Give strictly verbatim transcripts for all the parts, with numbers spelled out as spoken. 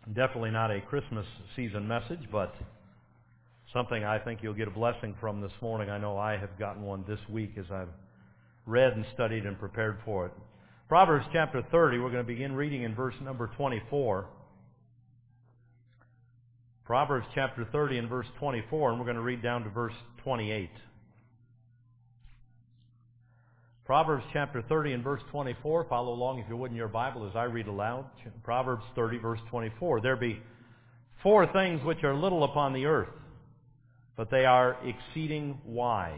Definitely not a Christmas season message, but something I think you'll get a blessing from this morning. I know I have gotten one this week as I've read and studied and prepared for it. Proverbs chapter thirty, we're going to begin reading in verse number twenty-four. Proverbs chapter thirty and verse twenty-four, and we're going to read down to verse twenty-eight. Proverbs chapter thirty and verse twenty-four. Follow along if you would in your Bible as I read aloud. Proverbs thirty verse twenty-four. There be four things which are little upon the earth, but they are exceeding wise.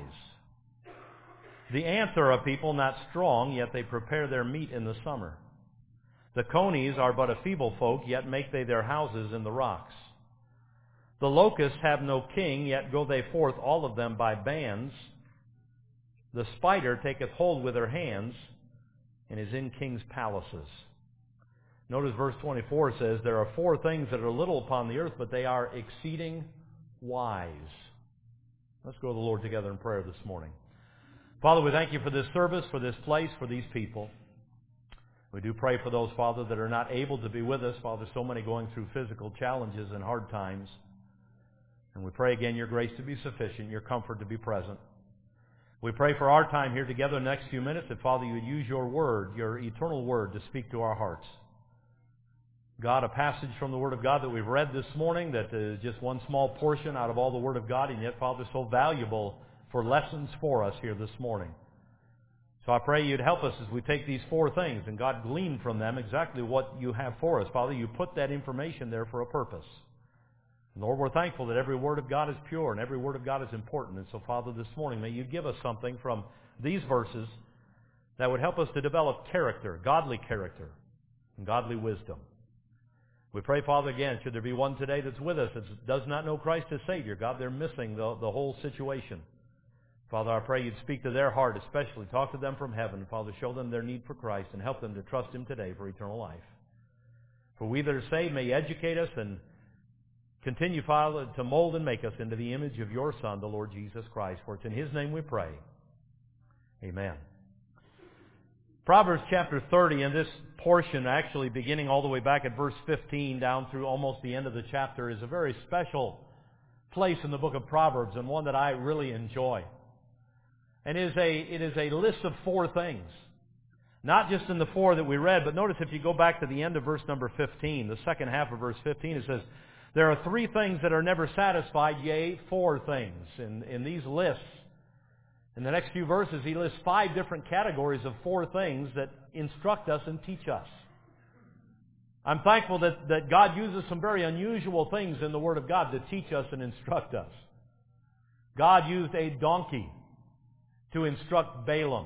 The ants are a people not strong, yet they prepare their meat in the summer. The conies are but a feeble folk, yet make they their houses in the rocks. The locusts have no king, yet go they forth all of them by bands. The spider taketh hold with her hands, and is in kings' palaces. Notice verse twenty-four says, there are four things that are little upon the earth, but they are exceeding wise. Let's go to the Lord together in prayer this morning. Father, we thank you for this service, for this place, for these people. We do pray for those, Father, that are not able to be with us. Father, so many going through physical challenges and hard times. And we pray again your grace to be sufficient, your comfort to be present. We pray for our time here together in the next few minutes that, Father, you would use your word, your eternal word, to speak to our hearts. God, a passage from the Word of God that we've read this morning that is just one small portion out of all the Word of God, and yet, Father, so valuable for lessons for us here this morning. So I pray you'd help us as we take these four things, and God glean from them exactly what you have for us. Father, you put that information there for a purpose. Lord, we're thankful that every word of God is pure and every word of God is important. And so, Father, this morning, may you give us something from these verses that would help us to develop character, godly character, and godly wisdom. We pray, Father, again, should there be one today that's with us that does not know Christ as Savior, God, they're missing the, the whole situation. Father, I pray you'd speak to their heart especially. Talk to them from heaven. Father, show them their need for Christ and help them to trust Him today for eternal life. For we that are saved, may you educate us and continue, Father, to mold and make us into the image of your Son, the Lord Jesus Christ. For it's in His name we pray. Amen. Proverbs chapter thirty, in this portion, actually beginning all the way back at verse fifteen down through almost the end of the chapter, is a very special place in the book of Proverbs and one that I really enjoy. And it is a, it is a list of four things. Not just in the four that we read, but notice if you go back to the end of verse number fifteen, the second half of verse fifteen, it says, there are three things that are never satisfied, yea, four things. In, in these lists, in the next few verses, he lists five different categories of four things that instruct us and teach us. I'm thankful that, that God uses some very unusual things in the Word of God to teach us and instruct us. God used a donkey to instruct Balaam,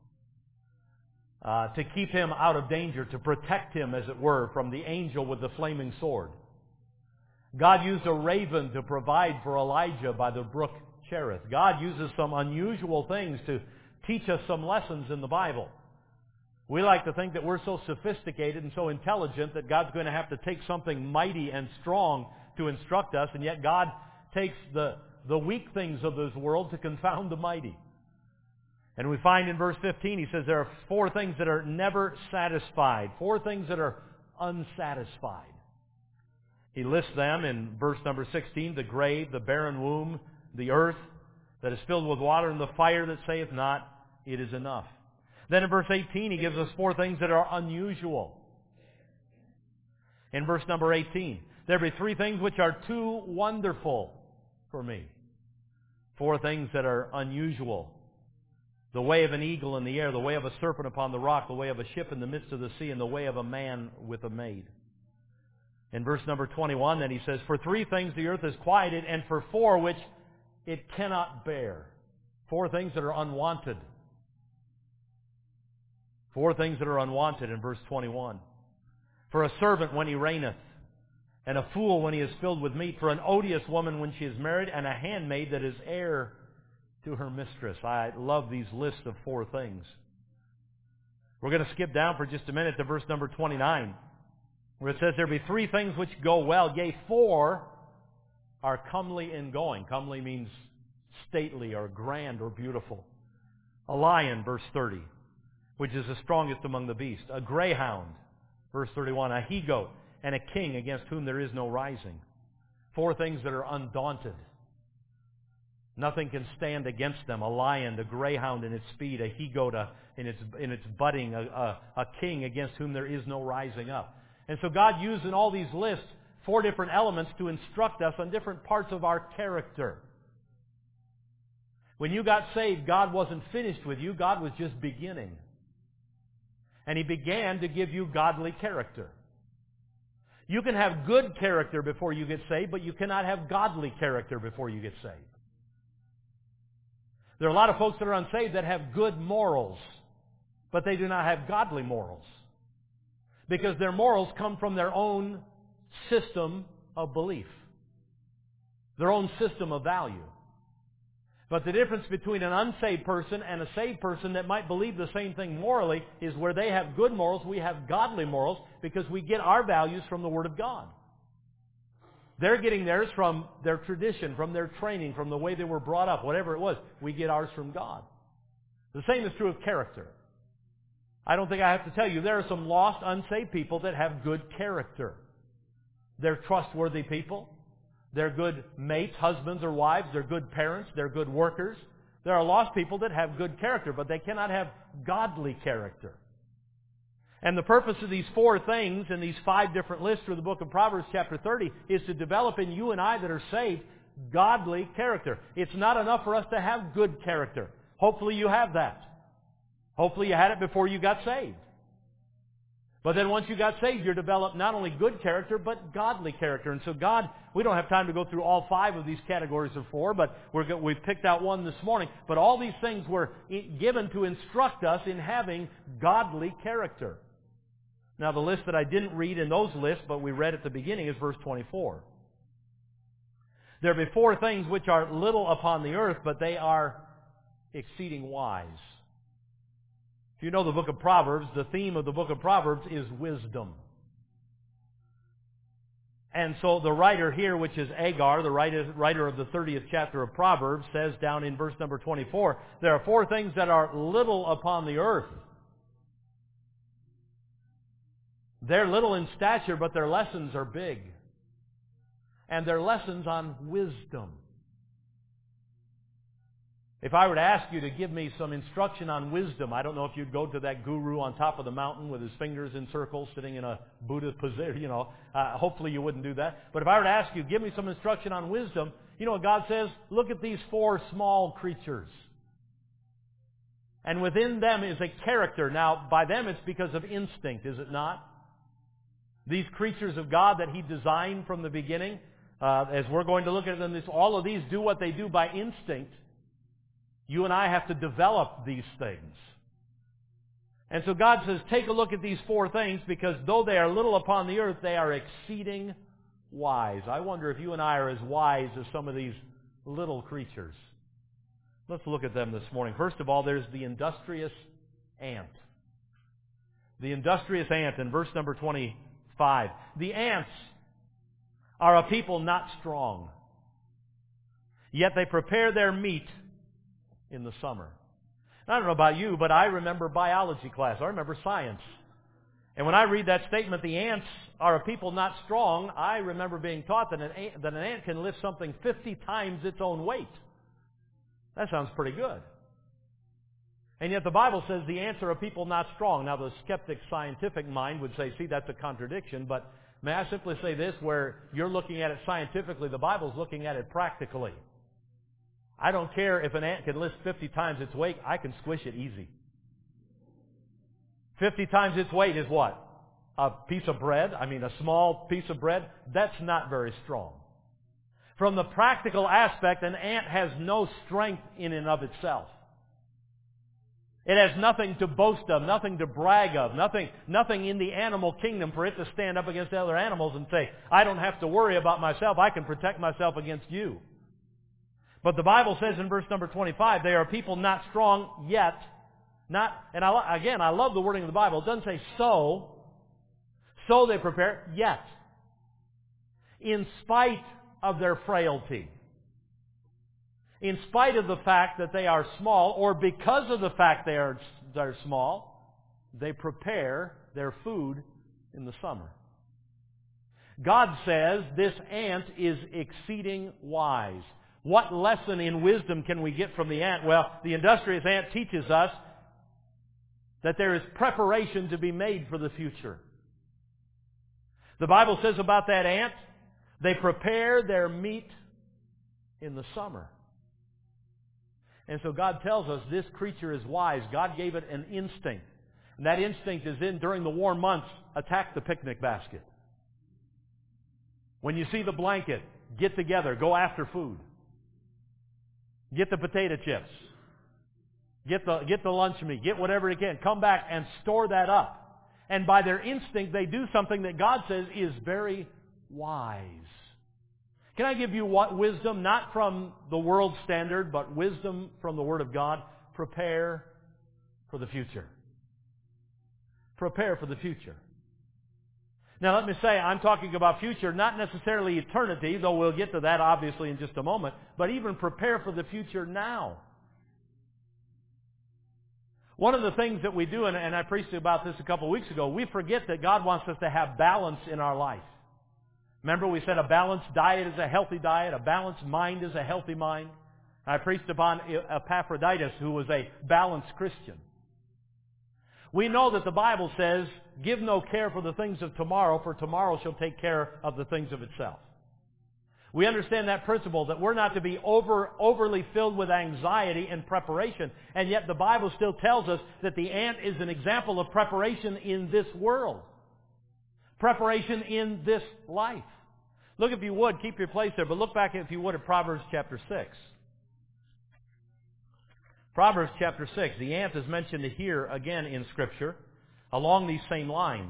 uh, to keep him out of danger, to protect him, as it were, from the angel with the flaming sword. God used a raven to provide for Elijah by the brook Cherith. God uses some unusual things to teach us some lessons in the Bible. We like to think that we're so sophisticated and so intelligent that God's going to have to take something mighty and strong to instruct us, and yet God takes the, the weak things of this world to confound the mighty. And we find in verse fifteen, he says there are four things that are never satisfied, four things that are unsatisfied. He lists them in verse number sixteen, the grave, the barren womb, the earth that is filled with water, and the fire that saith not, it is enough. Then in verse eighteen, he gives us four things that are unusual. In verse number eighteen, there be three things which are too wonderful for me. Four things that are unusual. The way of an eagle in the air, the way of a serpent upon the rock, the way of a ship in the midst of the sea, and the way of a man with a maid. In verse number twenty-one, then he says, for three things the earth is quieted, and for four which it cannot bear. Four things that are unwanted. Four things that are unwanted in verse twenty-one. For a servant when he reigneth, and a fool when he is filled with meat, for an odious woman when she is married, and a handmaid that is heir to her mistress. I love these lists of four things. We're going to skip down for just a minute to verse number twenty-nine. Where it says, there be three things which go well, yea, four are comely in going. Comely means stately or grand or beautiful. A lion, verse which is the strongest among the beasts. A greyhound, verse thirty-one. A he-goat, and a king against whom there is no rising. Four things that are undaunted. Nothing can stand against them. A lion, the greyhound in its speed, a he-goat uh, in its in its budding, a, a, a king against whom there is no rising up. And so God used in all these lists four different elements to instruct us on different parts of our character. When you got saved, God wasn't finished with you. God was just beginning. And He began to give you godly character. You can have good character before you get saved, but you cannot have godly character before you get saved. There are a lot of folks that are unsaved that have good morals, but they do not have godly morals. Because their morals come from their own system of belief, their own system of value. But the difference between an unsaved person and a saved person that might believe the same thing morally is where they have good morals, we have godly morals, because we get our values from the Word of God. They're getting theirs from their tradition, from their training, from the way they were brought up, whatever it was. We get ours from God. The same is true of character. I don't think I have to tell you, there are some lost, unsaved people that have good character. They're trustworthy people. They're good mates, husbands or wives. They're good parents. They're good workers. There are lost people that have good character, but they cannot have godly character. And the purpose of these four things in these five different lists through the book of Proverbs chapter thirty is to develop in you and I that are saved godly character. It's not enough for us to have good character. Hopefully you have that. Hopefully you had it before you got saved. But then once you got saved, you developed not only good character, but godly character. And so God, we don't have time to go through all five of these categories of four, but we're, we've picked out one this morning. But all these things were given to instruct us in having godly character. Now the list that I didn't read in those lists, but we read at the beginning, is verse twenty-four. There be four things which are little upon the earth, but they are exceeding wise. If you know the book of Proverbs, the theme of the book of Proverbs is wisdom. And so the writer here, which is Agar, the writer of the thirtieth chapter of Proverbs, says down in verse number twenty-four, there are four things that are little upon the earth. They're little in stature, but their lessons are big. And they're lessons on wisdom. If I were to ask you to give me some instruction on wisdom, I don't know if you'd go to that guru on top of the mountain with his fingers in circles sitting in a Buddha position, you know. Uh, hopefully you wouldn't do that. But if I were to ask you, give me some instruction on wisdom, you know what God says? Look at these four small creatures. And within them is a character. Now, by them it's because of instinct, is it not? These creatures of God that He designed from the beginning, uh, as we're going to look at them, this, all of these do what they do by instinct. You and I have to develop these things. And so God says, take a look at these four things, because though they are little upon the earth, they are exceeding wise. I wonder if you and I are as wise as some of these little creatures. Let's look at them this morning. First of all, there's the industrious ant. The industrious ant in verse number twenty-five. The ants are a people not strong, yet they prepare their meat in the summer. I don't know about you, but I remember biology class. I remember science. And when I read that statement, the ants are a people not strong, I remember being taught that an ant, that an ant can lift something fifty times its own weight. That sounds pretty good. And yet the Bible says the ants are a people not strong. Now the skeptic scientific mind would say, see, that's a contradiction, but may I simply say this, where you're looking at it scientifically, the Bible's looking at it practically. I don't care if an ant can lift fifty times its weight, I can squish it easy. fifty times its weight is what? A piece of bread? I mean, a small piece of bread? That's not very strong. From the practical aspect, an ant has no strength in and of itself. It has nothing to boast of, nothing to brag of, nothing, nothing in the animal kingdom for it to stand up against other animals and say, I don't have to worry about myself, I can protect myself against you. But the Bible says in verse number twenty-five, they are people not strong yet. Not, and I, again, I love the wording of the Bible. It doesn't say so. So they prepare yet. In spite of their frailty. In spite of the fact that they are small, or because of the fact they are, they are small, they prepare their food in the summer. God says this ant is exceeding wise. What lesson in wisdom can we get from the ant? Well, the industrious ant teaches us that there is preparation to be made for the future. The Bible says about that ant, they prepare their meat in the summer. And so God tells us this creature is wise. God gave it an instinct. And that instinct is in, during the warm months, attack the picnic basket. When you see the blanket, get together, go after food. Get the potato chips. Get the, get the lunch meat. Get whatever you can. Come back and store that up. And by their instinct, they do something that God says is very wise. Can I give you what wisdom? Not from the world standard, but wisdom from the Word of God. Prepare for the future. Prepare for the future. Now let me say, I'm talking about future, not necessarily eternity, though we'll get to that obviously in just a moment, but even prepare for the future now. One of the things that we do, and, and I preached about this a couple of weeks ago, we forget that God wants us to have balance in our life. Remember we said a balanced diet is a healthy diet, a balanced mind is a healthy mind. I preached upon Epaphroditus, who was a balanced Christian. We know that the Bible says, give no care for the things of tomorrow, for tomorrow shall take care of the things of itself. We understand that principle, that we're not to be over, overly filled with anxiety and preparation, and yet the Bible still tells us that the ant is an example of preparation in this world. Preparation in this life. Look, if you would, keep your place there, but look back, if you would, at Proverbs chapter six. Proverbs chapter six. The ant is mentioned here again in Scripture along these same lines.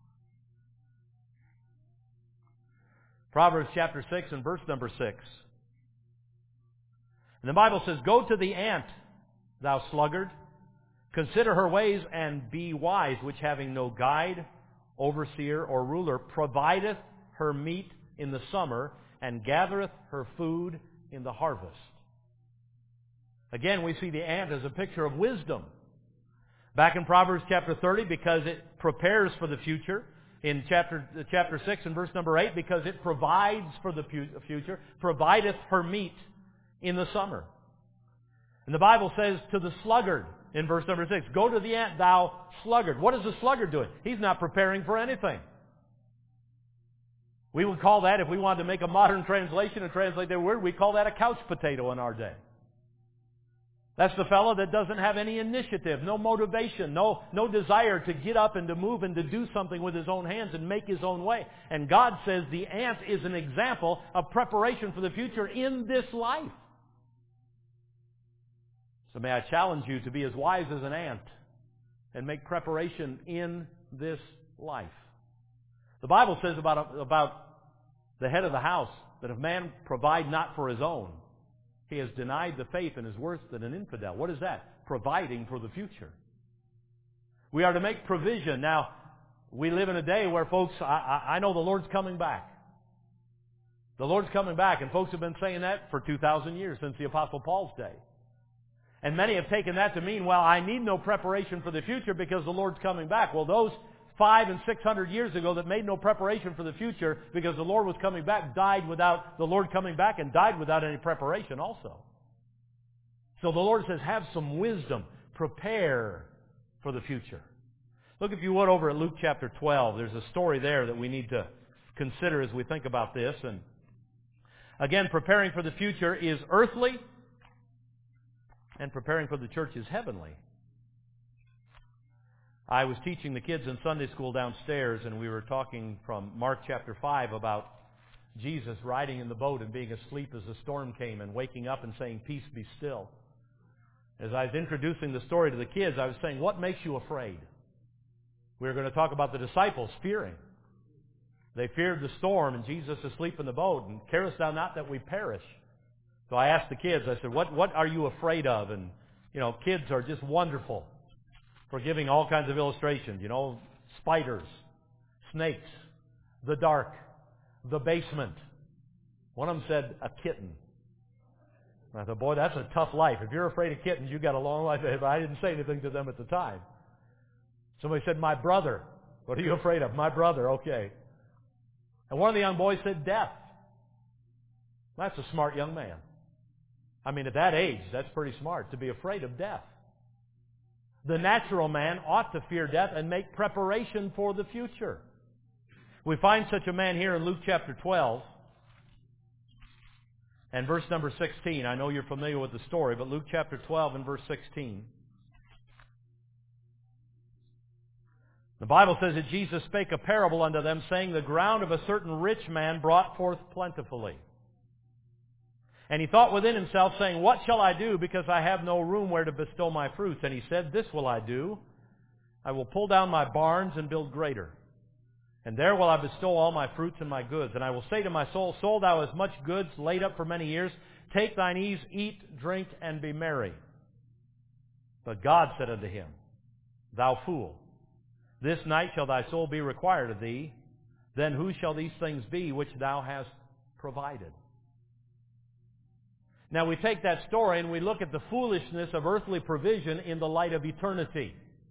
Proverbs chapter six and verse number six. And the Bible says, go to the ant, thou sluggard. Consider her ways and be wise, which having no guide, overseer, or ruler, provideth her meat in the summer and gathereth her food in the harvest. Again, we see the ant as a picture of wisdom. Back in Proverbs chapter thirty, because it prepares for the future. In chapter, chapter six and verse number eight, because it provides for the future. Provideth her meat in the summer. And the Bible says to the sluggard in verse number six, go to the ant, thou sluggard. What is the sluggard doing? He's not preparing for anything. We would call that, if we wanted to make a modern translation and translate that word, we call that a couch potato in our day. That's the fellow that doesn't have any initiative, no motivation, no, no desire to get up and to move and to do something with his own hands and make his own way. And God says the ant is an example of preparation for the future in this life. So may I challenge you to be as wise as an ant and make preparation in this life. The Bible says about, about the head of the house that if man provide not for his own, he has denied the faith and is worse than an infidel. What is that? Providing for the future. We are to make provision. Now, we live in a day where folks, I, I, I know the Lord's coming back. The Lord's coming back, and folks have been saying that for two thousand years, since the Apostle Paul's day. And many have taken that to mean, well, I need no preparation for the future because the Lord's coming back. Well, those five and six hundred years ago that made no preparation for the future because the Lord was coming back died without the Lord coming back and died without any preparation also. So the Lord says, have some wisdom. Prepare for the future. Look, if you would, over at Luke chapter twelve. There's a story there that we need to consider as we think about this. And again, preparing for the future is earthly, and preparing for the church is heavenly. I was teaching the kids in Sunday school downstairs, and we were talking from Mark chapter five about Jesus riding in the boat and being asleep as the storm came and waking up and saying, peace be still. As I was introducing the story to the kids, I was saying, what makes you afraid? We were going to talk about the disciples fearing. They feared the storm and Jesus asleep in the boat, and carest thou not that we perish. So I asked the kids, I said, what, what are you afraid of? And, you know, kids are just wonderful for giving all kinds of illustrations. You know, spiders, snakes, the dark, the basement. One of them said, a kitten. And I thought, boy, that's a tough life. If you're afraid of kittens, you've got a long life ahead. But I didn't say anything to them at the time. Somebody said, my brother. What are you afraid of? My brother, okay. And one of the young boys said, death. That's a smart young man. I mean, at that age, that's pretty smart, to be afraid of death. The natural man ought to fear death and make preparation for the future. We find such a man here in Luke chapter twelve and verse number sixteen. I know you're familiar with the story, but Luke chapter twelve and verse sixteen. The Bible says that Jesus spake a parable unto them, saying, the ground of a certain rich man brought forth plentifully. And he thought within himself, saying, what shall I do, because I have no room where to bestow my fruits? And he said, this will I do. I will pull down my barns and build greater. And there will I bestow all my fruits and my goods. And I will say to my soul, soul, thou hast much goods laid up for many years. Take thine ease, eat, drink, and be merry. But God said unto him, thou fool, this night shall thy soul be required of thee. Then whose shall these things be which thou hast provided? Now we take that story and we look at the foolishness of earthly provision in the light of eternity.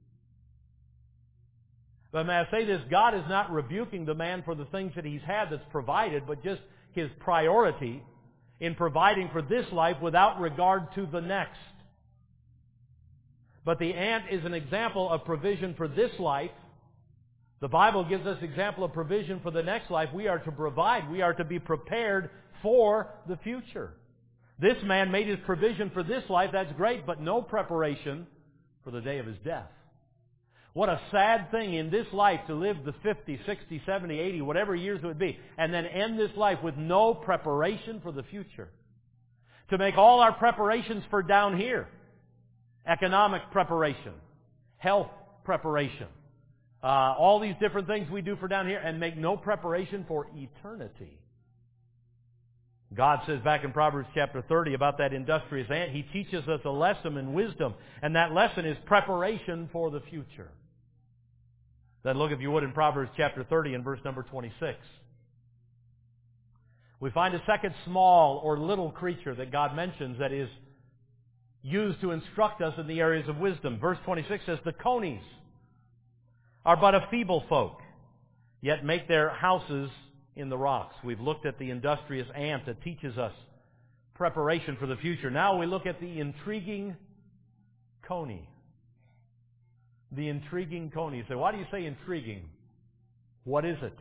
But may I say this, God is not rebuking the man for the things that he's had that's provided, but just his priority in providing for this life without regard to the next. But the ant is an example of provision for this life. The Bible gives us example of provision for the next life. We are to provide. We are to be prepared for the future. This man made his provision for this life, that's great, but no preparation for the day of his death. What a sad thing in this life to live the fifty, sixty, seventy, eighty, whatever years it would be, and then end this life with no preparation for the future. To make all our preparations for down here, economic preparation, health preparation, uh, all these different things we do for down here, and make no preparation for eternity. God says back in Proverbs chapter thirty about that industrious ant, He teaches us a lesson in wisdom, and that lesson is preparation for the future. Then look, if you would, in Proverbs chapter thirty and verse number twenty-six. We find a second small or little creature that God mentions that is used to instruct us in the areas of wisdom. Verse twenty-six says, the conies are but a feeble folk, yet make their houses in the rocks. We've looked at the industrious ant that teaches us preparation for the future. Now we look at the intriguing coney. The intriguing coney. You say, why do you say intriguing? What is it?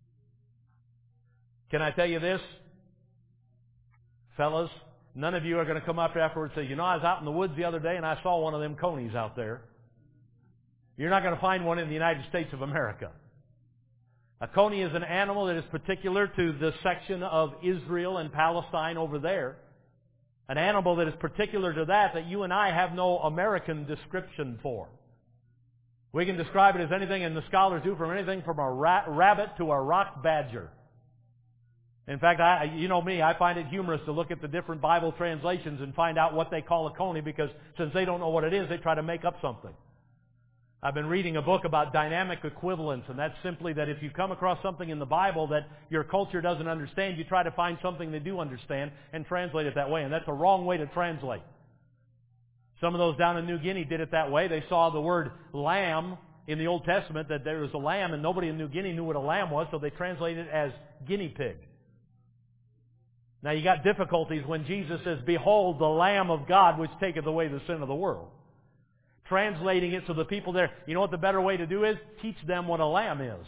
Can I tell you this? Fellas, none of you are going to come up afterwards and say, you know, I was out in the woods the other day and I saw one of them conies out there. You're not going to find one in the United States of America. A coney is an animal that is particular to the section of Israel and Palestine over there. An animal that is particular to that that you and I have no American description for. We can describe it as anything, and the scholars do, from anything from a rat, rabbit to a rock badger. In fact, I, you know me, I find it humorous to look at the different Bible translations and find out what they call a coney, because since they don't know what it is, they try to make up something. I've been reading a book about dynamic equivalence, and that's simply that if you come across something in the Bible that your culture doesn't understand, you try to find something they do understand and translate it that way, and that's a wrong way to translate. Some of those down in New Guinea did it that way. They saw the word lamb in the Old Testament, that there was a lamb, and nobody in New Guinea knew what a lamb was, so they translated it as guinea pig. Now you got difficulties when Jesus says, behold the Lamb of God which taketh away the sin of the world. Translating it so the people there, you know what the better way to do is? Teach them what a lamb is.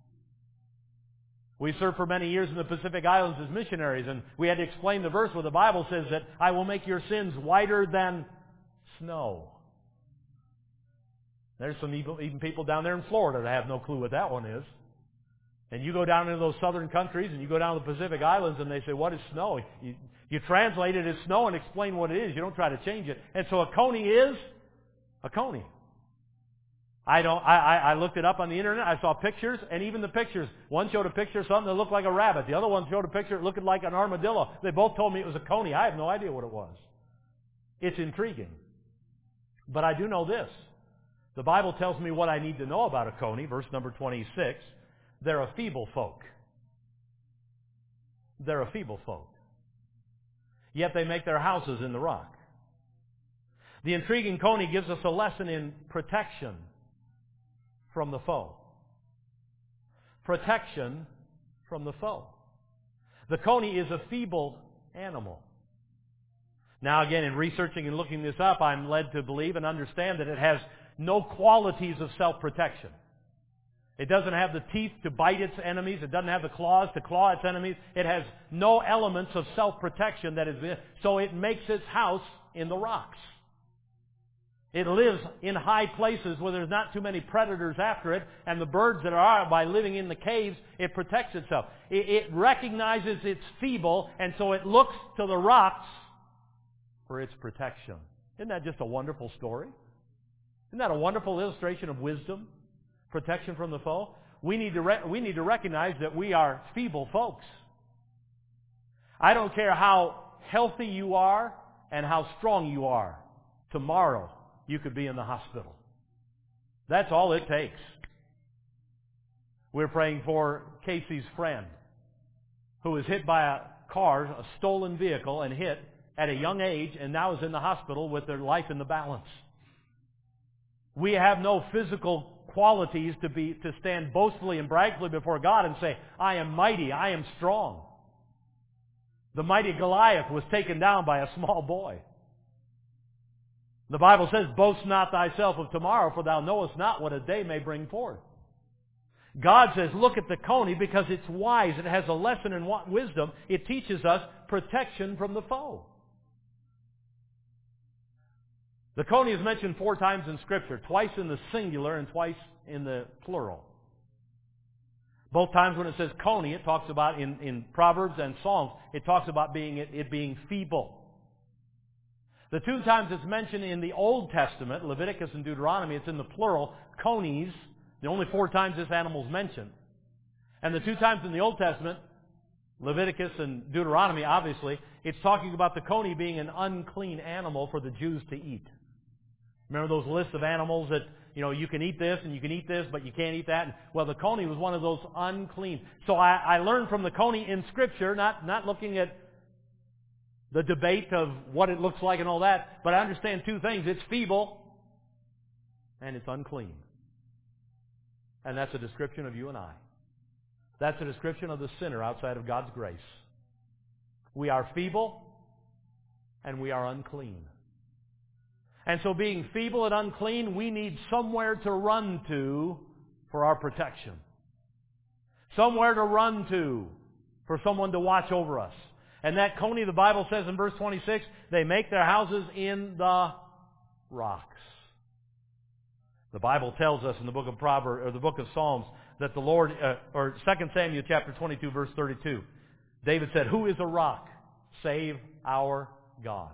We served for many years in the Pacific Islands as missionaries, and we had to explain the verse where the Bible says that I will make your sins whiter than snow. There's some even people down there in Florida that have no clue what that one is. And you go down into those southern countries and you go down to the Pacific Islands and they say, what is snow? You, you translate it as snow and explain what it is. You don't try to change it. And so a coney is a coney. I don't. I, I, I looked it up on the internet. I saw pictures, and even the pictures. One showed a picture of something that looked like a rabbit. The other one showed a picture that looked like an armadillo. They both told me it was a coney. I have no idea what it was. It's intriguing. But I do know this. The Bible tells me what I need to know about a coney. Verse number twenty-six. They're a feeble folk. They're a feeble folk. Yet they make their houses in the rock. The intriguing coney gives us a lesson in protection from the foe. Protection from the foe. The coney is a feeble animal. Now again, in researching and looking this up, I'm led to believe and understand that it has no qualities of self-protection. It doesn't have the teeth to bite its enemies. It doesn't have the claws to claw its enemies. It has no elements of self-protection that is in, so it makes its house in the rocks. It lives in high places where there's not too many predators after it, and the birds that are, by living in the caves, it protects itself. It, it recognizes it's feeble, and so it looks to the rocks for its protection. Isn't that just a wonderful story? Isn't that a wonderful illustration of wisdom? Protection from the foe? We need to re- we need to recognize that we are feeble folks. I don't care how healthy you are and how strong you are. Tomorrow, you could be in the hospital. That's all it takes. We're praying for Casey's friend who was hit by a car, a stolen vehicle, and hit at a young age, and now is in the hospital with their life in the balance. We have no physical qualities to be to stand boastfully and bragfully before God and say, I am mighty, I am strong. The mighty Goliath was taken down by a small boy. The Bible says, boast not thyself of tomorrow, for thou knowest not what a day may bring forth. God says, look at the coney because it's wise. It has a lesson in wisdom. It teaches us protection from the foe. The coney is mentioned four times in Scripture, twice in the singular and twice in the plural. Both times when it says coney, it talks about, in, in Proverbs and Psalms, it talks about being it, it being feeble. The two times it's mentioned in the Old Testament, Leviticus and Deuteronomy, it's in the plural, conies, the only four times this animal is mentioned. And the two times in the Old Testament, Leviticus and Deuteronomy, obviously, it's talking about the coney being an unclean animal for the Jews to eat. Remember those lists of animals that, you know, you can eat this and you can eat this, but you can't eat that? Well, the coney was one of those unclean. So I, I learned from the coney in Scripture, not, not looking at the debate of what it looks like and all that, but I understand two things. It's feeble and it's unclean. And that's a description of you and I. That's a description of the sinner outside of God's grace. We are feeble and we are unclean. And so being feeble and unclean, we need somewhere to run to for our protection. Somewhere to run to for someone to watch over us. And that coney, the Bible says in verse twenty-six, they make their houses in the rocks. The Bible tells us in the book of Proverbs, or the book of Psalms, that the Lord, uh, or Second Samuel chapter twenty-two, verse thirty-two, David said, who is a rock save our God?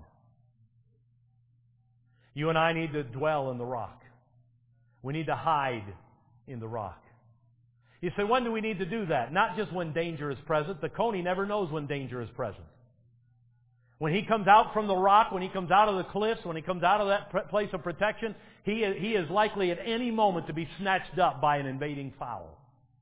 You and I need to dwell in the rock. We need to hide in the rock. You say, when do we need to do that? Not just when danger is present. The coney never knows when danger is present. When he comes out from the rock, when he comes out of the cliffs, when he comes out of that place of protection, he is, he is likely at any moment to be snatched up by an invading fowl.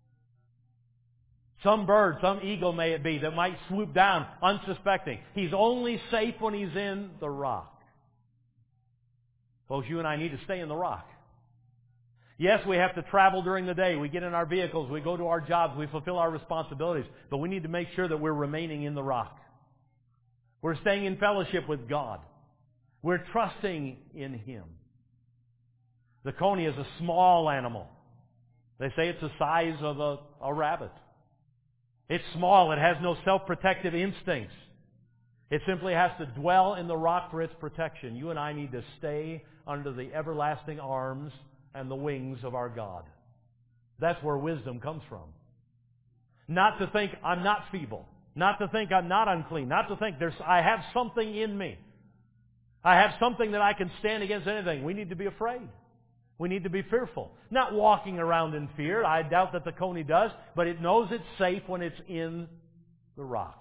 Some bird, some eagle may it be, that might swoop down unsuspecting. He's only safe when he's in the rock. Folks, you and I need to stay in the rock. Yes, we have to travel during the day. We get in our vehicles. We go to our jobs. We fulfill our responsibilities. But we need to make sure that we're remaining in the rock. We're staying in fellowship with God. We're trusting in Him. The coney is a small animal. They say it's the size of a, a rabbit. It's small. It has no self-protective instincts. It simply has to dwell in the rock for its protection. You and I need to stay under the everlasting arms and the wings of our God. That's where wisdom comes from. Not to think I'm not feeble. Not to think I'm not unclean. Not to think there's I have something in me. I have something that I can stand against anything. We need to be afraid. We need to be fearful. Not walking around in fear. I doubt that the coney does, but it knows it's safe when it's in the rocks.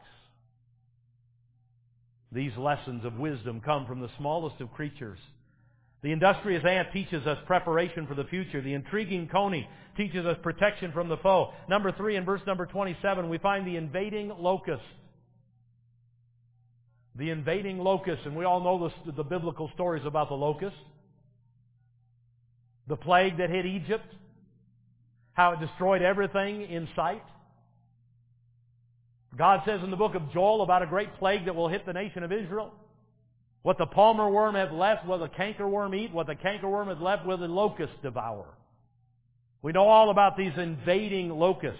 These lessons of wisdom come from the smallest of creatures. The industrious ant teaches us preparation for the future. The intriguing coney teaches us protection from the foe. Number three, in verse number twenty-seven, we find the invading locust. The invading locust, and we all know the, the biblical stories about the locust. The plague that hit Egypt, how it destroyed everything in sight. God says in the book of Joel about a great plague that will hit the nation of Israel. What the palmer worm hath left will the cankerworm eat. What the cankerworm hath left will the locust devour. We know all about these invading locusts.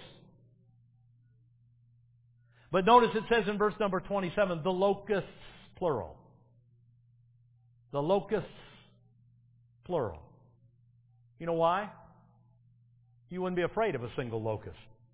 But notice it says in verse number twenty-seven, the locusts, plural. The locusts, plural. You know why? You wouldn't be afraid of a single locust.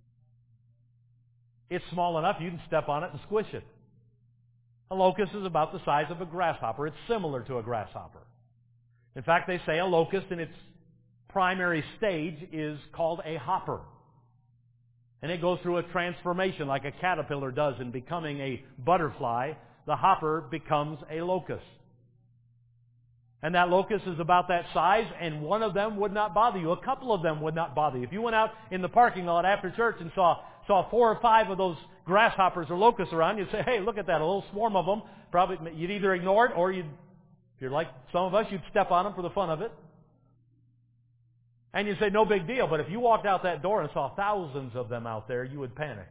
It's small enough you can step on it and squish it. A locust is about the size of a grasshopper. It's similar to a grasshopper. In fact, they say a locust in its primary stage is called a hopper. And it goes through a transformation like a caterpillar does in becoming a butterfly. The hopper becomes a locust. And that locust is about that size, and one of them would not bother you. A couple of them would not bother you. If you went out in the parking lot after church and saw saw four or five of those grasshoppers or locusts around, you'd say, hey, look at that, a little swarm of them. Probably you'd either ignore it or you'd, if you're like some of us, you'd step on them for the fun of it. And you'd say, no big deal. But if you walked out that door and saw thousands of them out there, you would panic.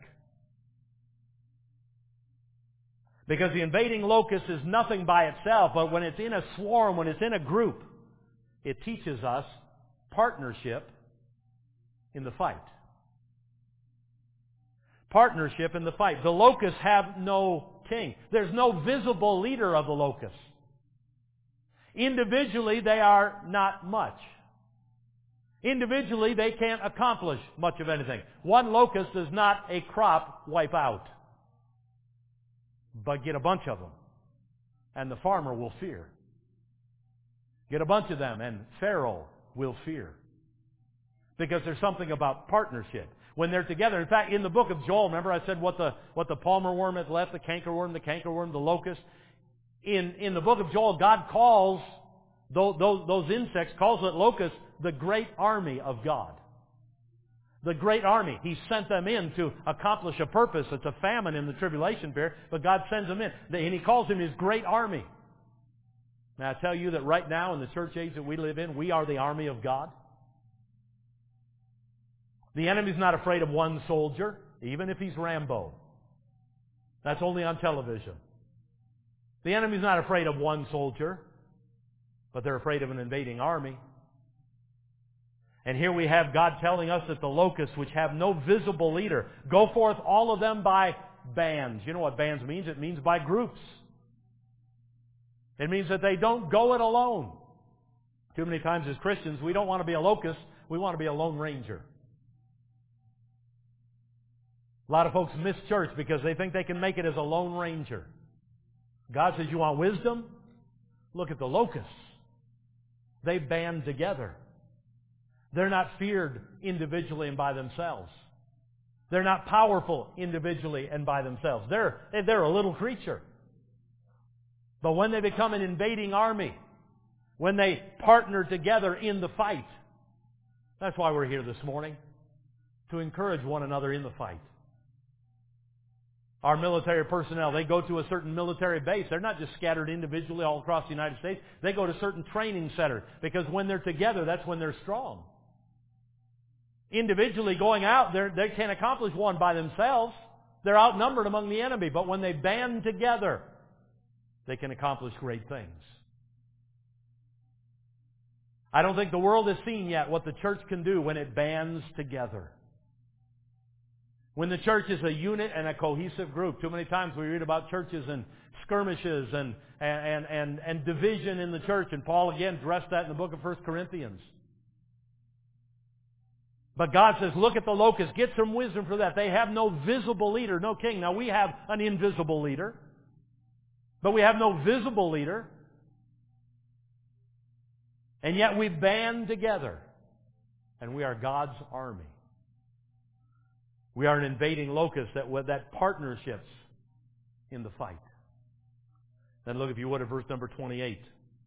Because the invading locust is nothing by itself, but when it's in a swarm, when it's in a group, it teaches us partnership in the fight. Partnership in the fight. The locusts have no king. There's no visible leader of the locusts. Individually, they are not much. Individually, they can't accomplish much of anything. One locust does not a crop wipe out. But get a bunch of them, and the farmer will fear. Get a bunch of them, and Pharaoh will fear. Because there's something about partnership. When they're together, in fact, in the book of Joel, remember I said what the what the palmer worm has left, the cankerworm, the cankerworm, the locust. In in the book of Joel, God calls those, those, those insects, calls it locusts, the great army of God. The great army. He sent them in to accomplish a purpose. It's a famine in the tribulation period, but God sends them in. And He calls them His great army. Now I tell you that right now in the church age that we live in, we are the army of God. The enemy's not afraid of one soldier, even if he's Rambo. That's only on television. The enemy's not afraid of one soldier, but they're afraid of an invading army. And here we have God telling us that the locusts, which have no visible leader, go forth all of them by bands. You know what bands means? It means by groups. It means that they don't go it alone. Too many times as Christians, we don't want to be a locust. We want to be a lone ranger. A lot of folks miss church because they think they can make it as a lone ranger. God says, you want wisdom? Look at the locusts. They band together. They're not feared individually and by themselves. They're not powerful individually and by themselves. They're, they're a little creature. But when they become an invading army, when they partner together in the fight, that's why we're here this morning, to encourage one another in the fight. Our military personnel, they go to a certain military base. They're not just scattered individually all across the United States. They go to certain training centers because when they're together, that's when they're strong. Individually going out, they can't accomplish one by themselves. They're outnumbered among the enemy. But when they band together, they can accomplish great things. I don't think the world has seen yet what the church can do when it bands together. When the church is a unit and a cohesive group. Too many times we read about churches and skirmishes and, and, and, and division in the church. And Paul again addressed that in the book of First Corinthians. But God says, look at the locusts. Get some wisdom for that. They have no visible leader, no king. Now we have an invisible leader. But we have no visible leader. And yet we band together. And we are God's army. We are an invading locust that, that partnerships in the fight. Then look, if you would, at verse number twenty-eight.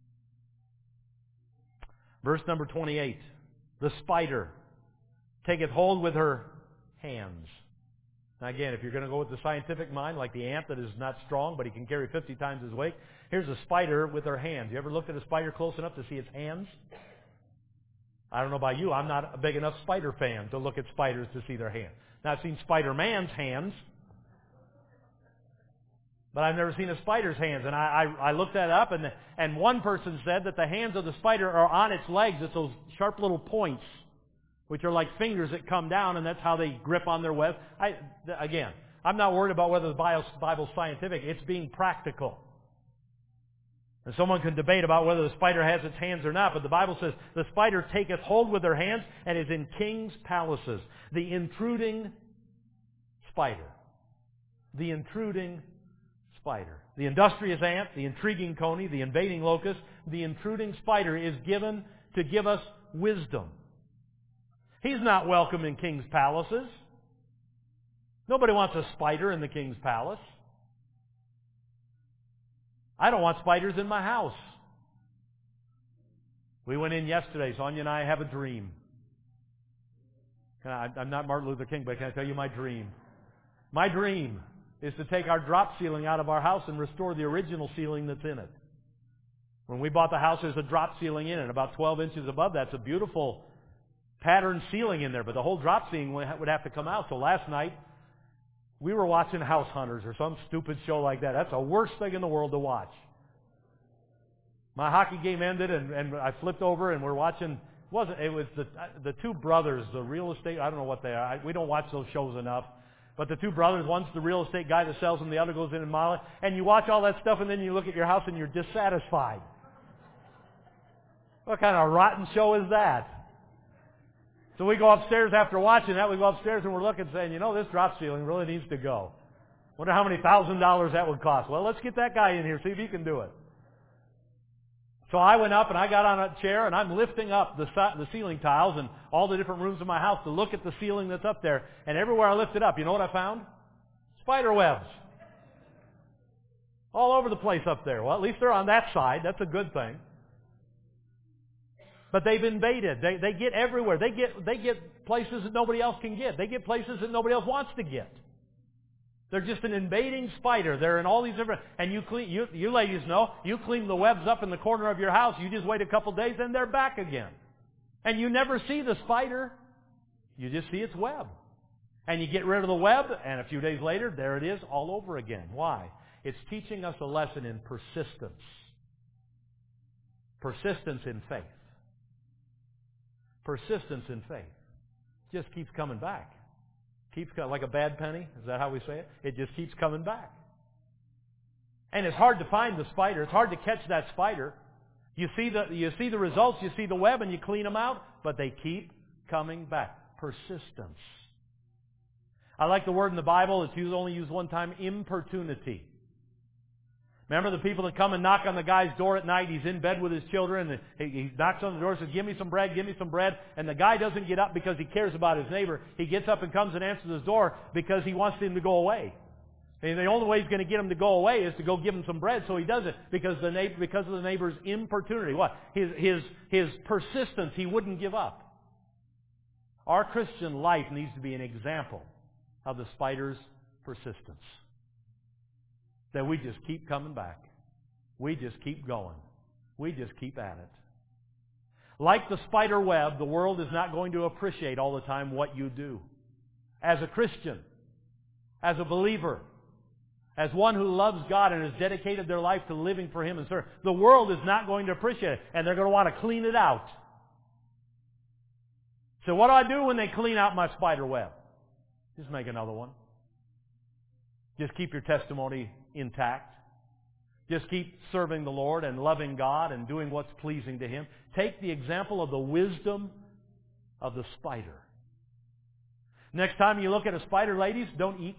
Verse number twenty-eight. The spider taketh hold with her hands. Now again, if you're going to go with the scientific mind, like the ant that is not strong, but he can carry fifty times his weight, here's a spider with her hands. You ever looked at a spider close enough to see its hands? I don't know about you, I'm not a big enough spider fan to look at spiders to see their hands. Now, I've seen Spider-Man's hands, But I've never seen a spider's hands. And I, I, I looked that up, and, and one person said that the hands of the spider are on its legs. It's those sharp little points, which are like fingers that come down, and that's how they grip on their web. I, again, I'm not worried about whether the Bible's scientific. It's being practical. And someone can debate about whether the spider has its hands or not, but the Bible says, the spider taketh hold with her hands and is in kings' palaces. The intruding spider. The intruding spider. The industrious ant, the intriguing coney, the invading locust, the intruding spider is given to give us wisdom. He's not welcome in kings' palaces. Nobody wants a spider in the king's palace. I don't want spiders in my house. We went in yesterday. Sonia and I have a dream. Can I, I'm not Martin Luther King, but can I tell you my dream? My dream is to take our drop ceiling out of our house and restore the original ceiling that's in it. When we bought the house, there's a drop ceiling in it. About twelve inches above that's a beautiful patterned ceiling in there, but the whole drop ceiling would have to come out. So last night, we were watching House Hunters or some stupid show like that. That's the worst thing in the world to watch. My hockey game ended, and, and I flipped over, and we're watching. Wasn't it was the the two brothers, the real estate. I don't know what they are. I, we don't watch those shows enough. But the two brothers, one's the real estate guy that sells them, the other goes in and model it. And you watch all that stuff, and then you look at your house, and you're dissatisfied. What kind of rotten show is that? So we go upstairs after watching that. We go upstairs and we're looking, saying, you know, this drop ceiling really needs to go. Wonder how many thousand dollars that would cost. Well, let's get that guy in here, see if he can do it. So I went up and I got on a chair and I'm lifting up the, the ceiling tiles and all the different rooms in my house to look at the ceiling that's up there. And everywhere I lifted up, you know what I found? Spider webs. All over the place up there. Well, at least they're on that side. That's a good thing. But they've invaded. They, they get everywhere. They get, they get places that nobody else can get. They get places that nobody else wants to get. They're just an invading spider. They're in all these different... And you clean, you, you ladies know, you clean the webs up in the corner of your house. You just wait a couple days and they're back again. And you never see the spider. You just see its web. And you get rid of the web, and a few days later, there it is all over again. Why? It's teaching us a lesson in persistence. Persistence in faith. Persistence in faith. Just keeps coming back. Keeps like a bad penny. Is that how we say it? It just keeps coming back. And it's hard to find the spider. It's hard to catch that spider. You see the you see the results. You see the web, and you clean them out, but they keep coming back. Persistence. I like the word in the Bible. It's used, only used one time. Importunity. Remember the people that come and knock on the guy's door at night? He's in bed with his children, and he, he knocks on the door and says, give me some bread, give me some bread. And the guy doesn't get up because he cares about his neighbor. He gets up and comes and answers his door because he wants him to go away. And the only way he's going to get him to go away is to go give him some bread, so he does it because the neighbor, because of the neighbor's importunity. What? His, his, his persistence. He wouldn't give up. Our Christian life needs to be an example of the spider's persistence. That we just keep coming back. We just keep going. We just keep at it. Like the spider web, the world is not going to appreciate all the time what you do. As a Christian, as a believer, as one who loves God and has dedicated their life to living for Him and serving, the world is not going to appreciate it, and they're going to want to clean it out. So what do I do when they clean out my spider web? Just make another one. Just keep your testimony intact. Just keep serving the Lord and loving God and doing what's pleasing to Him. Take the example of the wisdom of the spider. Next time you look at a spider, ladies, don't eek.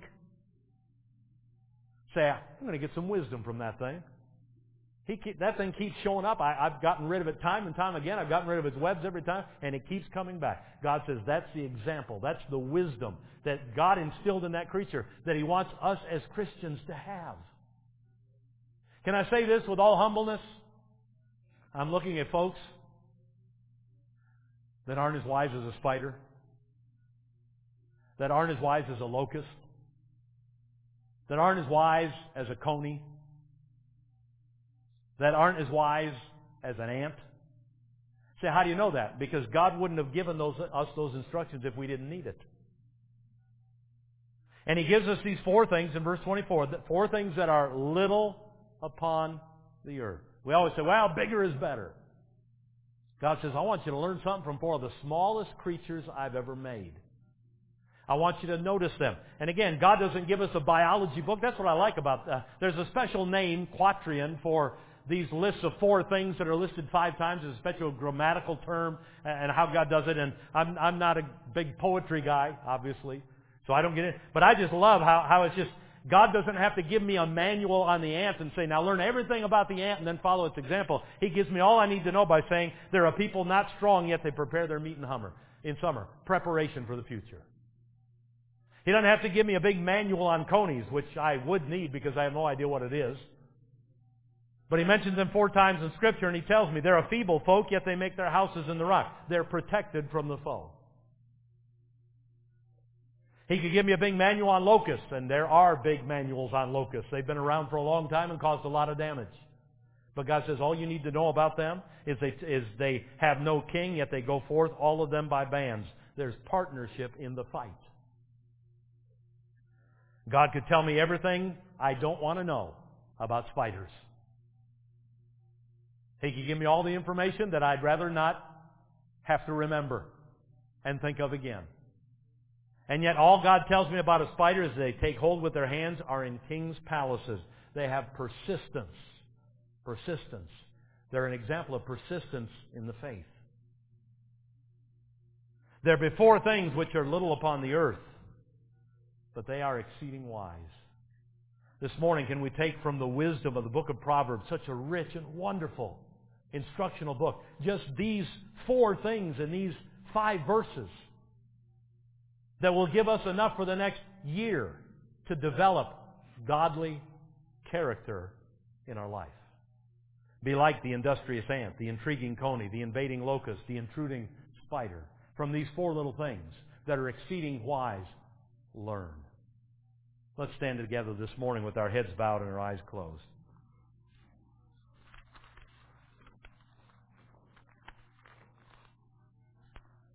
Say, I'm going to get some wisdom from that thing. He keep, that thing keeps showing up. I, I've gotten rid of it time and time again. I've gotten rid of its webs every time, and it keeps coming back. God says that's the example. That's the wisdom that God instilled in that creature that He wants us as Christians to have. Can I say this with all humbleness? I'm looking at folks that aren't as wise as a spider, that aren't as wise as a locust, that aren't as wise as a coney, that aren't as wise as an ant. Say, how do you know that? Because God wouldn't have given those, us those instructions if we didn't need it. And He gives us these four things in verse twenty-four, four things that are little upon the earth. We always say, well, bigger is better. God says, I want you to learn something from four of the smallest creatures I've ever made. I want you to notice them. And again, God doesn't give us a biology book. That's what I like about uh, there's a special name, quatrian, for these lists of four things that are listed five times. It's a special grammatical term and how God does it. And I'm, I'm not a big poetry guy, obviously, so I don't get it. But I just love how, how it's just, God doesn't have to give me a manual on the ant and say, now learn everything about the ant and then follow its example. He gives me all I need to know by saying, there are people not strong yet they prepare their meat in, hummer, in summer. Preparation for the future. He doesn't have to give me a big manual on conies, which I would need because I have no idea what it is. But He mentions them four times in Scripture, and He tells me they're a feeble folk, yet they make their houses in the rock. They're protected from the foe. He could give me a big manual on locusts, and there are big manuals on locusts. They've been around for a long time and caused a lot of damage. But God says all you need to know about them is they, is they have no king, yet they go forth, all of them by bands. There's partnership in the fight. God could tell me everything I don't want to know about spiders. He could give me all the information that I'd rather not have to remember and think of again. And yet all God tells me about a spider is they take hold with their hands, are in kings' palaces. They have persistence. Persistence. They're an example of persistence in the faith. They're before things which are little upon the earth, but they are exceeding wise. This morning, can we take from the wisdom of the book of Proverbs, such a rich and wonderful instructional book, just these four things in these five verses that will give us enough for the next year to develop godly character in our life. Be like the industrious ant, the intriguing coney, the invading locust, the intruding spider. From these four little things that are exceeding wise, learn. Let's stand together this morning with our heads bowed and our eyes closed.